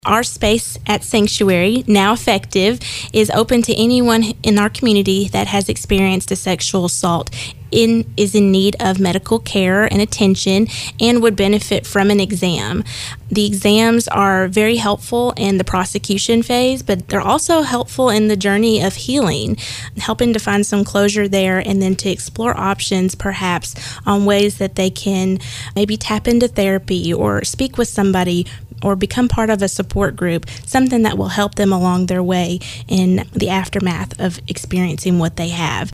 Our space at Sanctuary, now effective, is open to anyone in our community that has experienced a sexual assault, is in need of medical care and attention, and would benefit from an exam. The exams are very helpful in the prosecution phase, but they're also helpful in the journey of healing, helping to find some closure there and then to explore options perhaps on ways that they can maybe tap into therapy or speak with somebody or become part of a support group, something that will help them along their way in the aftermath of experiencing what they have.